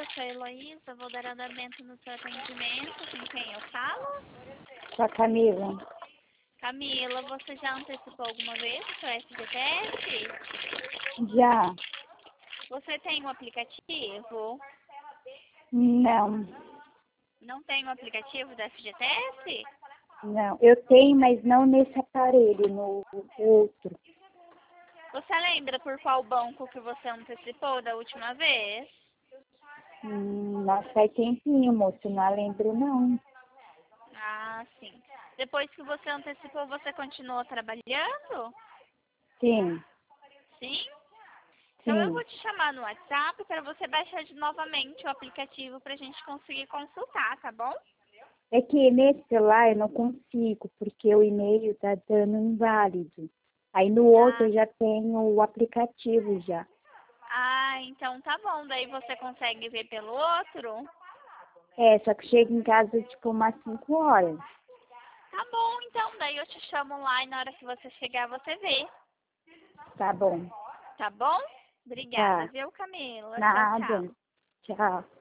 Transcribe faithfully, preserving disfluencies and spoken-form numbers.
sou a Heloísa, vou dar andamento no seu atendimento. Com quem eu falo? Com a Camila. Camila, você já antecipou alguma vez o seu F G T S? Já. Você tem um aplicativo? Não. Não tem um aplicativo do F G T S? Não. Eu tenho, mas não nesse aparelho, no outro. Você lembra por qual banco que você antecipou da última vez? Hum, nossa, faz tempinho, moço. Não lembro, não. Ah, sim. Depois que você antecipou, você continuou trabalhando? Sim. Sim? Então eu Sim. vou te chamar no WhatsApp para você baixar de novamente o aplicativo para a gente conseguir consultar, tá bom? É que nesse celular eu não consigo, porque o e-mail tá dando inválido. Aí no outro Ah, eu já tenho o aplicativo já. ah, então tá bom. Daí você consegue ver pelo outro? É, só que chega em casa tipo umas cinco horas. Tá bom, então. Daí eu te chamo lá e na hora que você chegar você vê. Tá bom. Tá bom? Obrigada, Tá. viu, Camila? Tchau, Nada. tchau. Tchau.